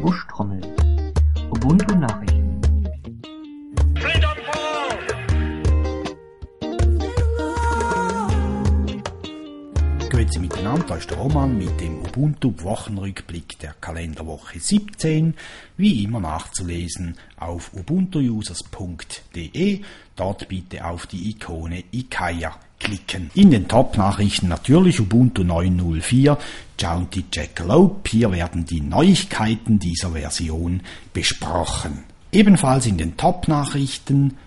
Buschtrommel. Ubuntu Nachrichten. Grüezi miteinander, da ist der Roman mit dem Ubuntu-Wochenrückblick der Kalenderwoche 17, wie immer nachzulesen auf ubuntuusers.de, dort bitte auf die Ikone Ikaya klicken. In den Top-Nachrichten natürlich Ubuntu 9.04, Jaunty Jackalope, hier werden die Neuigkeiten dieser Version besprochen. Ebenfalls in den Top-Nachrichten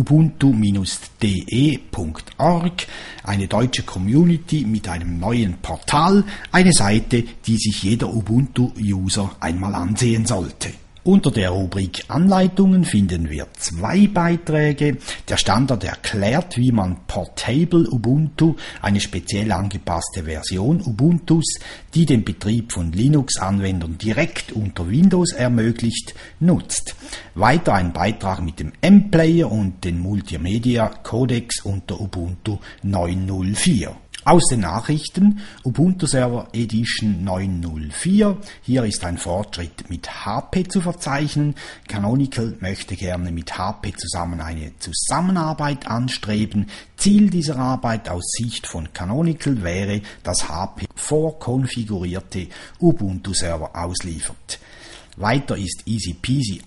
ubuntu-de.org, eine deutsche Community mit einem neuen Portal, eine Seite, die sich jeder Ubuntu-User einmal ansehen sollte. Unter der Rubrik Anleitungen finden wir 2 Beiträge. Der Standard erklärt, wie man Portable Ubuntu, eine speziell angepasste Version Ubuntus, die den Betrieb von Linux-Anwendern direkt unter Windows ermöglicht, nutzt. Weiter ein Beitrag mit dem M-Player und den Multimedia-Codecs unter Ubuntu 9.04. Aus den Nachrichten Ubuntu Server Edition 9.04. Hier ist ein Fortschritt mit HP zu verzeichnen. Canonical möchte gerne mit HP zusammen eine Zusammenarbeit anstreben. Ziel dieser Arbeit aus Sicht von Canonical wäre, dass HP vorkonfigurierte Ubuntu Server ausliefert. Weiter ist Easy Peasy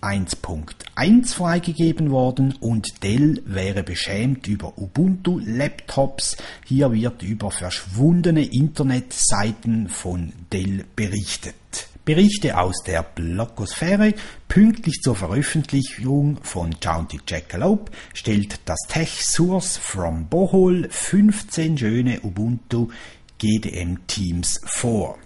1.1 freigegeben worden und Dell wäre beschämt über Ubuntu-Laptops. Hier wird über verschwundene Internetseiten von Dell berichtet. Berichte aus der Blogosphäre. Pünktlich zur Veröffentlichung von Jaunty Jackalope stellt das TechSource from Bohol 15 schöne Ubuntu GDM-Teams vor.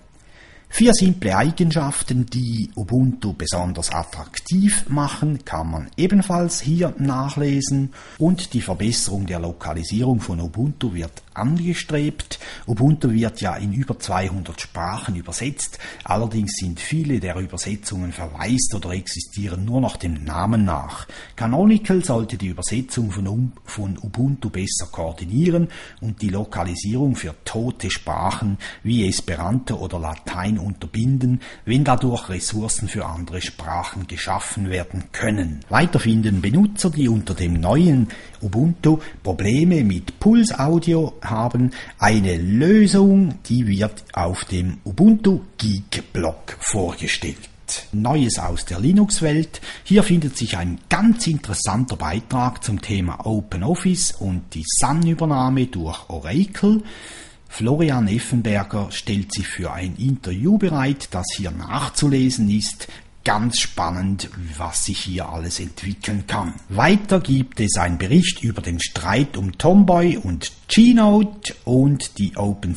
4 simple Eigenschaften, die Ubuntu besonders attraktiv machen, kann man ebenfalls hier nachlesen, und die Verbesserung der Lokalisierung von Ubuntu wird angestrebt. Ubuntu wird ja in über 200 Sprachen übersetzt, allerdings sind viele der Übersetzungen verwaist oder existieren nur noch dem Namen nach. Canonical sollte die Übersetzung von Ubuntu besser koordinieren und die Lokalisierung für tote Sprachen wie Esperanto oder Latein unterbinden, wenn dadurch Ressourcen für andere Sprachen geschaffen werden können. Weiter finden Benutzer, die unter dem neuen Ubuntu Probleme mit Pulse Audio haben, eine Lösung, die wird auf dem Ubuntu Geek Blog vorgestellt. Neues aus der Linux-Welt. Hier findet sich ein ganz interessanter Beitrag zum Thema OpenOffice und die Sun-Übernahme durch Oracle. Florian Effenberger stellt sich für ein Interview bereit, das hier nachzulesen ist. Ganz spannend, was sich hier alles entwickeln kann. Weiter gibt es einen Bericht über den Streit um Tomboy und Keynote, und die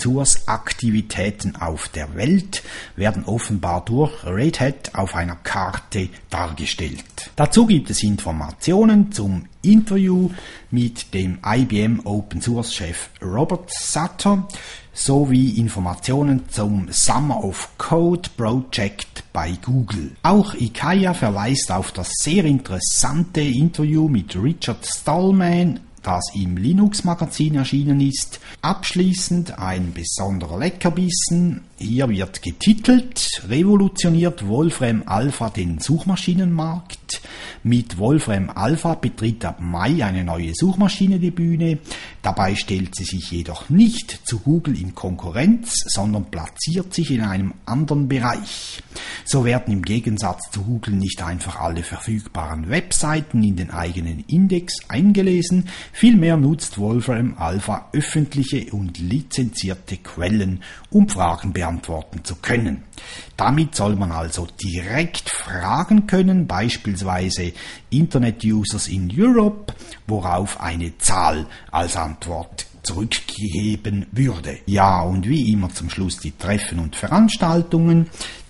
Open-Source-Aktivitäten auf der Welt werden offenbar durch Red Hat auf einer Karte dargestellt. Dazu gibt es Informationen zum Interview mit dem IBM Open-Source-Chef Robert Sutter sowie Informationen zum Summer of Code Project bei Google. Auch Ikaya verweist auf das sehr interessante Interview mit Richard Stallman, das im Linux-Magazin erschienen ist. Abschließend ein besonderer Leckerbissen. Hier wird getitelt: Revolutioniert Wolfram Alpha den Suchmaschinenmarkt. Mit Wolfram Alpha betritt ab Mai eine neue Suchmaschine die Bühne. Dabei stellt sie sich jedoch nicht zu Google in Konkurrenz, sondern platziert sich in einem anderen Bereich. So werden im Gegensatz zu Google nicht einfach alle verfügbaren Webseiten in den eigenen Index eingelesen, vielmehr nutzt Wolfram Alpha öffentliche und lizenzierte Quellen, um Fragen beantworten zu können. Damit soll man also direkt fragen können, beispielsweise Internet-Users in Europe, worauf eine Zahl als Antwort zurückgegeben würde. Ja, und wie immer zum Schluss die Treffen und Veranstaltungen.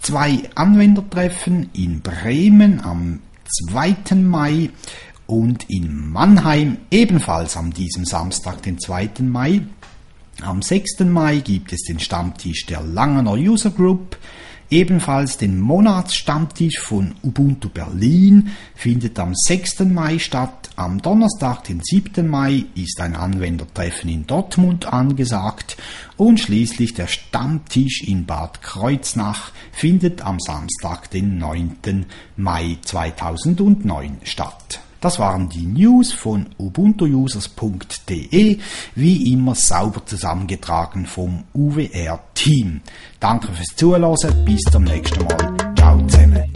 2 Anwendertreffen in Bremen am 2. Mai und in Mannheim ebenfalls an diesem Samstag, den 2. Mai. Am 6. Mai gibt es den Stammtisch der Langener User Group. Ebenfalls den Monatsstammtisch von Ubuntu Berlin findet am 6. Mai statt. Am Donnerstag, den 7. Mai, ist ein Anwendertreffen in Dortmund angesagt und schließlich der Stammtisch in Bad Kreuznach findet am Samstag, den 9. Mai 2009 statt. Das waren die News von ubuntuusers.de, wie immer sauber zusammengetragen vom UWR-Team. Danke fürs Zuhören, bis zum nächsten Mal. Ciao zusammen.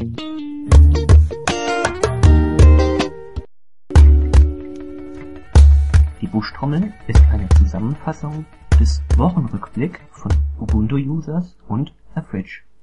Die Buschtrommel ist eine Zusammenfassung des Wochenrückblick von Ubuntu-Users und A Fridge.